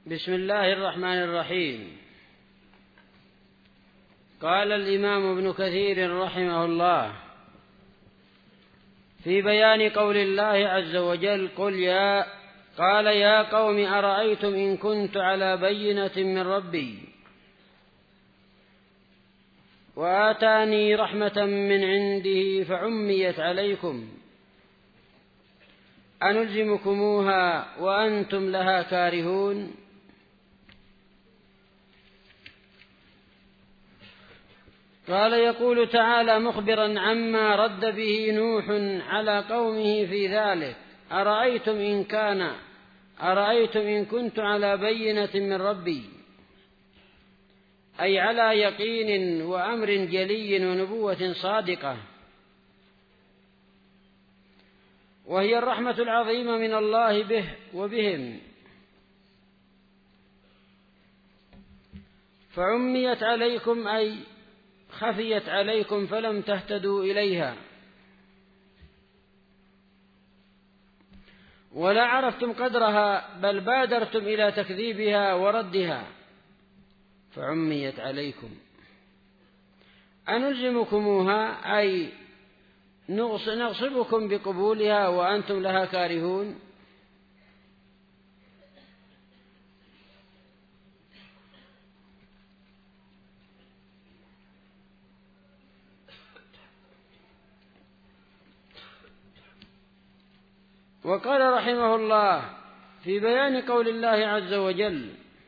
بسم الله الرحمن الرحيم. قال الإمام ابن كثير رحمه الله في بيان قول الله عز وجل: قال يا قوم أرأيتم إن كنت على بينة من ربي وآتاني رحمة من عنده فعميت عليكم أنلزمكموها وأنتم لها كارهون. قال يقول تعالى مخبرا عما رد به نوح على قومه في ذلك: أرأيتم إن كنت على بينة من ربي، أي على يقين وأمر جلي ونبوة صادقة، وهي الرحمة العظيمة من الله به وبهم، فعميت عليكم أي خفيت عليكم فلم تهتدوا إليها ولا عرفتم قدرها، بل بادرتم إلى تكذيبها وردها، فعميت عليكم. أنلزمكموها أي نغصبكم بقبولها وأنتم لها كارهون. وقال رحمه الله في بيان قول الله عز وجل: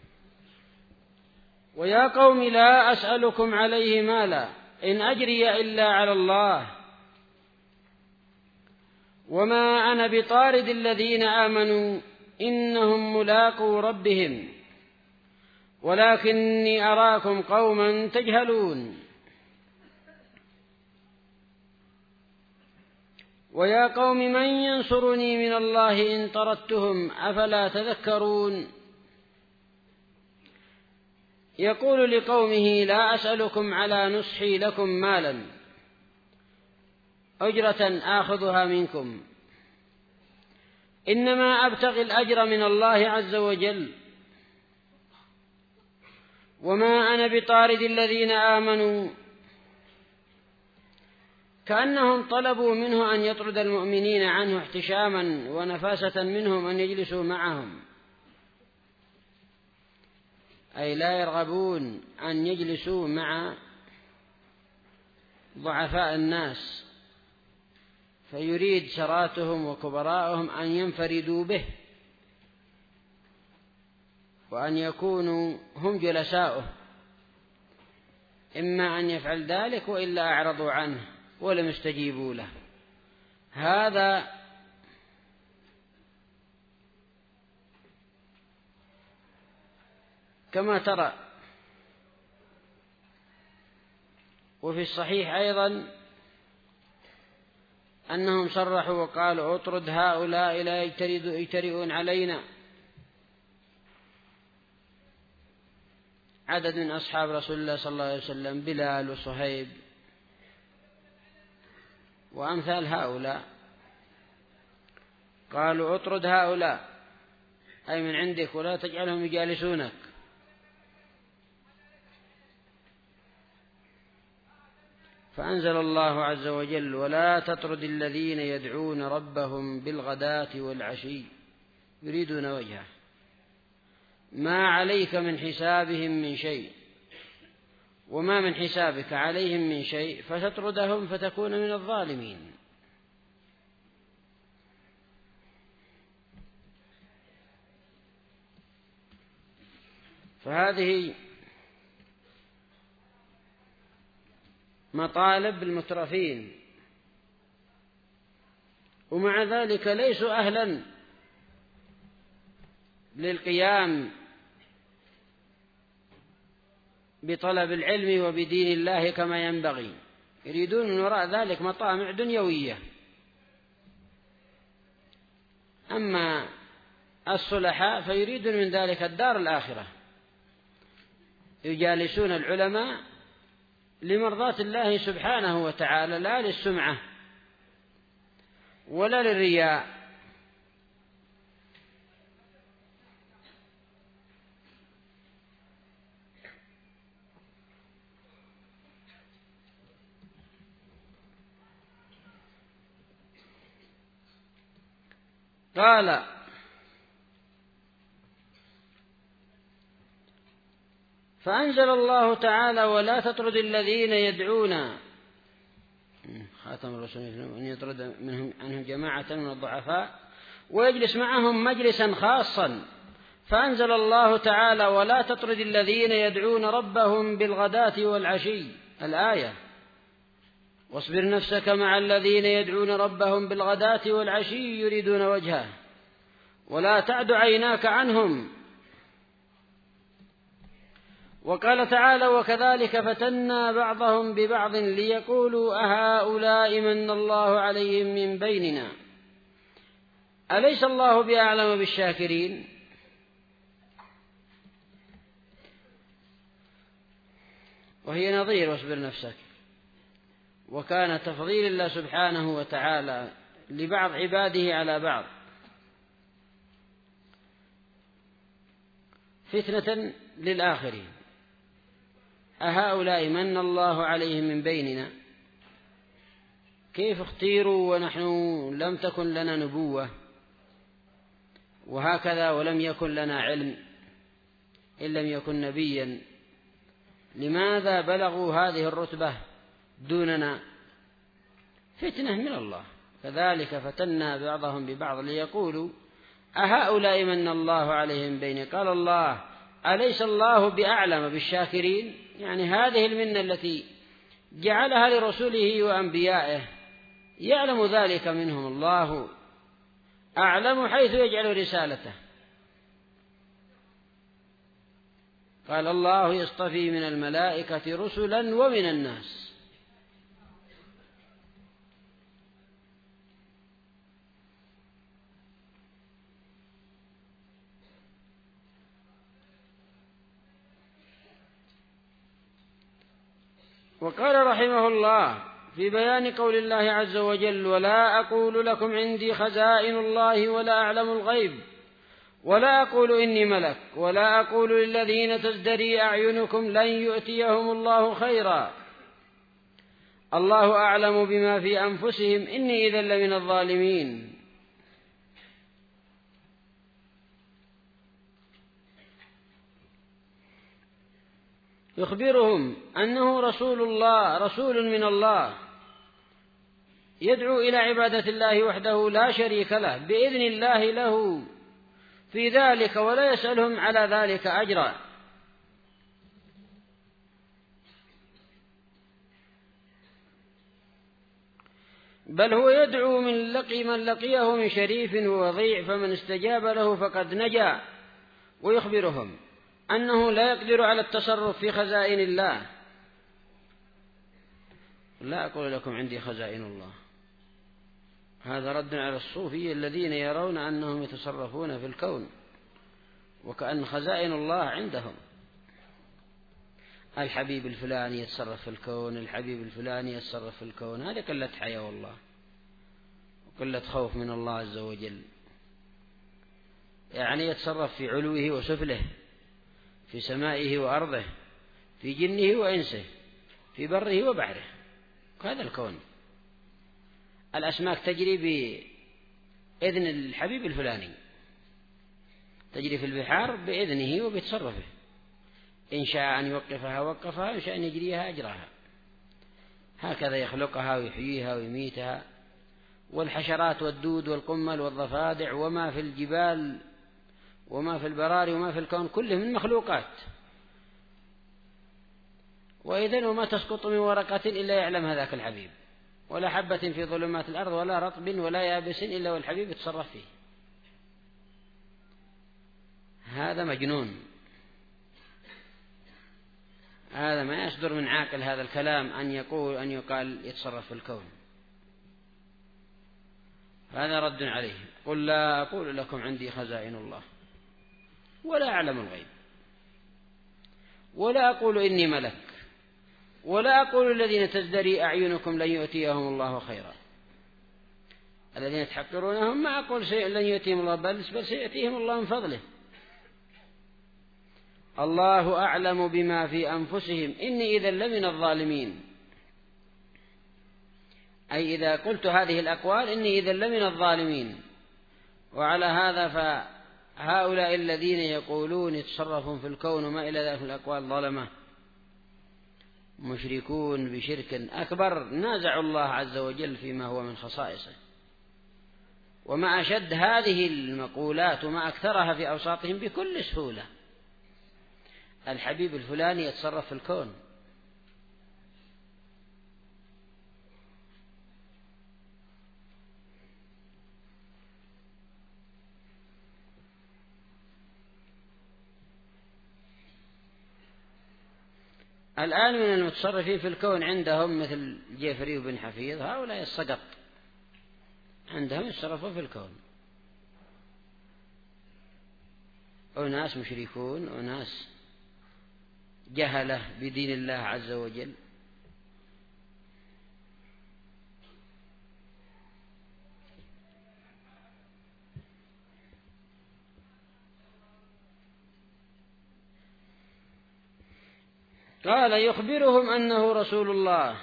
ويا قوم لا أسألكم عليه مالا إن أجري إلا على الله وما أنا بطارد الذين آمنوا إنهم ملاقو ربهم ولكني أراكم قوما تجهلون. ويا قوم من ينصرني من الله إن طردتهم أفلا تذكرون. يقول لقومه: لا أسألكم على نصحي لكم مالا أجرة آخذها منكم، إنما أبتغي الأجر من الله عز وجل، وما أنا بطارد الذين آمنوا، كأنهم طلبوا منه أن يطرد المؤمنين عنه احتشاما ونفاسة منهم أن يجلسوا معهم، أي لا يرغبون أن يجلسوا مع ضعفاء الناس، فيريد شراتهم وكبراءهم أن ينفردوا به وأن يكونوا هم جلساؤه، إما أن يفعل ذلك وإلا أعرضوا عنه ولم يستجيبوا له. هذا كما ترى. وفي الصحيح أيضا أنهم صرحوا وقالوا: اطرد هؤلاء لا يجترئون علينا. عدد من أصحاب رسول الله صلى الله عليه وسلم: بلال وصهيب وأمثال هؤلاء، قالوا: اطرد هؤلاء أي من عندك ولا تجعلهم يجالسونك. فأنزل الله عز وجل: ولا تطرد الذين يدعون ربهم بالغداة والعشي يريدون وجهه ما عليك من حسابهم من شيء وما من حسابك عليهم من شيء فتطردهم فتكون من الظالمين. فهذه مطالب المترفين، ومع ذلك ليسوا أهلا للقيام بطلب العلم وبدين الله كما ينبغي، يريدون من وراء ذلك مطامع دنيوية. أما الصلحاء فيريدون من ذلك الدار الآخرة، يجالسون العلماء لمرضاة الله سبحانه وتعالى، لا للسمعة ولا للرياء. قال: فأنزل الله تعالى: ولا تطرد الذين يدعون خاتم الرسول أن يطرد عنهم جماعة من الضعفاء ويجلس معهم مجلسا خاصا. فأنزل الله تعالى: ولا تطرد الذين يدعون ربهم بالغداة والعشي، الآية. واصبر نفسك مع الذين يدعون ربهم بالغداة والعشي يريدون وجهه ولا تعد عيناك عنهم. وقال تعالى: وكذلك فتنا بعضهم ببعض ليقولوا أهؤلاء من الله عليهم من بيننا أليس الله بأعلم بالشاكرين. وهي نظير واصبر نفسك. وكان تفضيل الله سبحانه وتعالى لبعض عباده على بعض فتنة للآخرين. أهؤلاء من الله عليهم من بيننا، كيف اختيروا ونحن لم تكن لنا نبوة وهكذا ولم يكن لنا علم إن لم يكن نبيا، لماذا بلغوا هذه الرتبة دوننا؟ فتنة من الله. كذلك فتنا بعضهم ببعض ليقولوا أهؤلاء من الله عليهم بين. قال الله: أليس الله بأعلم بالشاكرين؟ يعني هذه المنة التي جعلها لرسله وأنبيائه يعلم ذلك منهم، الله أعلم حيث يجعل رسالته. قال: الله يصطفي من الملائكة رسلا ومن الناس. وقال رحمه الله في بيان قول الله عز وجل: ولا أقول لكم عندي خزائن الله ولا أعلم الغيب ولا أقول إني ملك ولا أقول للذين تزدري أعينكم لن يؤتيهم الله خيرا الله أعلم بما في أنفسهم إني إذا لمن الظالمين. يخبرهم أنه رسول من الله يدعو إلى عبادة الله وحده لا شريك له بإذن الله له في ذلك ولا يسألهم على ذلك أجرا. بل هو يدعو من لقيه من شريف ووضيع فمن استجاب له فقد نجا. ويخبرهم أنه لا يقدر على التصرف في خزائن الله. لا أقول لكم عندي خزائن الله، هذا رد على الصوفية الذين يرون أنهم يتصرفون في الكون وكأن خزائن الله عندهم. الحبيب الفلاني يتصرف في الكون، الحبيب الفلاني يتصرف في الكون. هذا قلة حياة والله وقلة خوف من الله عز وجل. يعني يتصرف في علوه وسفله، في سمائه وأرضه، في جنه وإنسه، في بره وبحره. هذا الكون الأسماك تجري بإذن الحبيب الفلاني، تجري في البحار بإذنه وبتصرفه، إن شاء أن يوقفها وقفها، إن شاء أن يجريها أجراها. هكذا يخلقها ويحييها ويميتها. والحشرات والدود والقمل والضفادع وما في الجبال وما في البراري وما في الكون كله من مخلوقات. وإذن وما تسقط من ورقة إلا يعلم هذاك الحبيب، ولا حبة في ظلمات الأرض ولا رطب ولا يابس إلا والحبيب يتصرف فيه. هذا مجنون، هذا ما يصدر من عاقل هذا الكلام أن يقال يتصرف في الكون. هذا رد عليه. قل لا أقول لكم عندي خزائن الله ولا أعلم الغيب ولا أقول إني ملك ولا أقول الذين تزدري أعينكم لن يؤتيهم الله خيرا. الذين تحقرونهم ما أقول شيء لن يؤتيهم الله، بل سيأتيهم الله من فضله. الله أعلم بما في أنفسهم إني إذا لمن الظالمين. أي إذا قلت هذه الأقوال إني إذا لمن الظالمين. وعلى هذا فهؤلاء الذين يقولون يتصرفون في الكون وما إلى ذلك من الأقوال ظلمة مشركون بشرك أكبر، نازعوا الله عز وجل فيما هو من خصائصه. وما أشد هذه المقولات وما أكثرها في أوساطهم بكل سهولة. الحبيب الفلاني يتصرف في الكون، الآن من المتصرفين في الكون عندهم مثل جيفري بن حفيظ، هؤلاء السقط عندهم يتصرفون في الكون، أناس مشركون، أناس جهلة بدين الله عز وجل. قال يخبرهم أنه رسول الله،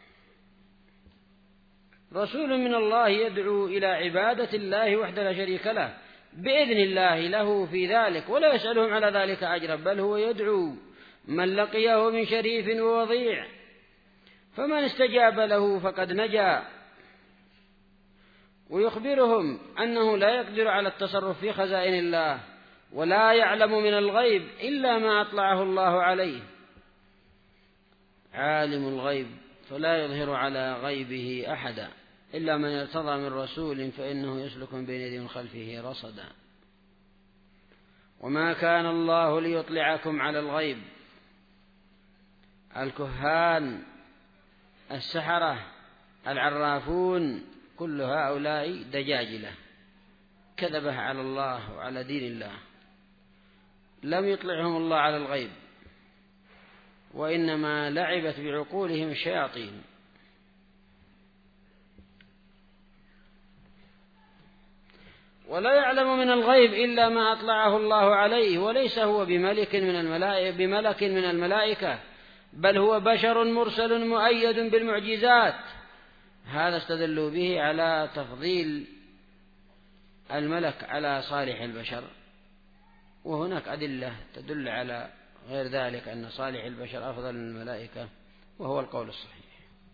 رسول من الله يدعو إلى عبادة الله وحده لا شريك له بإذن الله له في ذلك، ولا يسألهم على ذلك أجرا، بل هو يدعو من لقيه من شريف ووضيع، فمن استجاب له فقد نجا. ويخبرهم أنه لا يقدر على التصرف في خزائن الله، ولا يعلم من الغيب إلا ما أطلعه الله عليه، عالم الغيب فلا يظهر على غيبه أحدا إلا من ارتضى من رسول فإنه يسلك من بين يديه ومن خلفه رصدا. وما كان الله ليطلعكم على الغيب، الكهان السحرة العرافون كل هؤلاء دجاجلة كذبه على الله وعلى دين الله، لم يطلعهم الله على الغيب، وإنما لعبت بعقولهم الشياطين. ولا يعلم من الغيب إلا ما أطلعه الله عليه، وليس هو بملك من الملائكة، بل هو بشر مرسل مؤيد بالمعجزات. هذا استدلوا به على تفضيل الملك على صالح البشر، وهناك أدلة تدل على غير ذلك، أن صالح البشر أفضل من الملائكة، وهو القول الصحيح.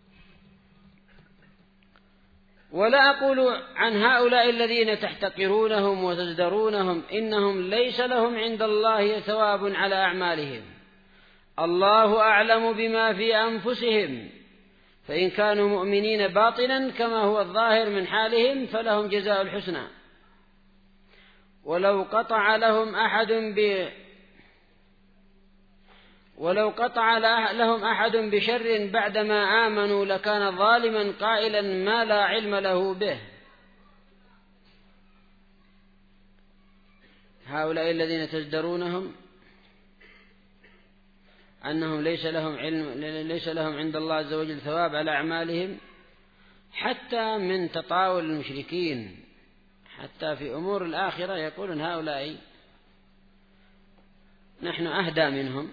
ولا أقول عن هؤلاء الذين تحتقرونهم وتزدرونهم إنهم ليس لهم عند الله ثواب على أعمالهم، الله أعلم بما في أنفسهم، فإن كانوا مؤمنين باطنا كما هو الظاهر من حالهم فلهم جزاء الحسنى. ولو قطع لهم أحد بشر بعدما آمنوا لكان ظالما قائلا ما لا علم له به. هؤلاء الذين تزدرونهم أنهم ليس لهم عند الله عز وجل ثواب على أعمالهم، حتى من تطاول المشركين، حتى في أمور الآخرة يقولون هؤلاء نحن أهدى منهم،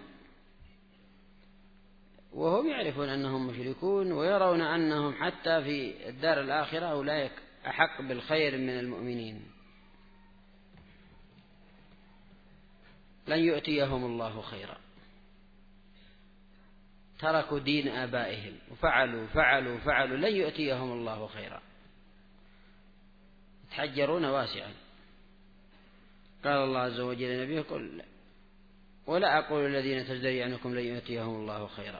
وهم يعرفون أنهم مشركون، ويرون أنهم حتى في الدار الآخرة أولئك أحق بالخير من المؤمنين. لن يؤتيهم الله خيرا، تركوا دين آبائهم وفعلوا لن يؤتيهم الله خيرا، يتحجرون واسعا. قال الله عز وجل لنبيه قل ولا أقول الذين تزدري عنكم لن يؤتيهم الله خيرا.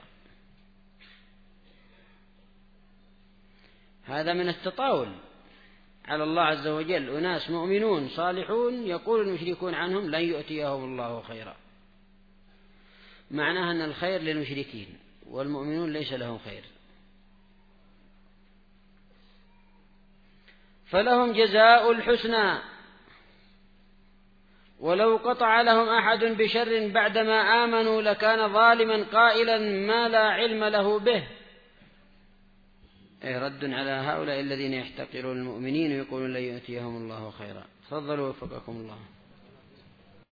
هذا من التطاول على الله عز وجل، أناس مؤمنون صالحون يقول المشركون عنهم لن يؤتيهم الله خيرا، معناها أن الخير للمشركين والمؤمنون ليس لهم خير. فلهم جزاء الحسنى، ولو قطع لهم أحد بشر بعدما آمنوا لكان ظالما قائلا ما لا علم له به. رد على هؤلاء الذين يحتقرون المؤمنين ويقولون لن يؤتيهم الله خيرا. تفضلوا وفقكم الله.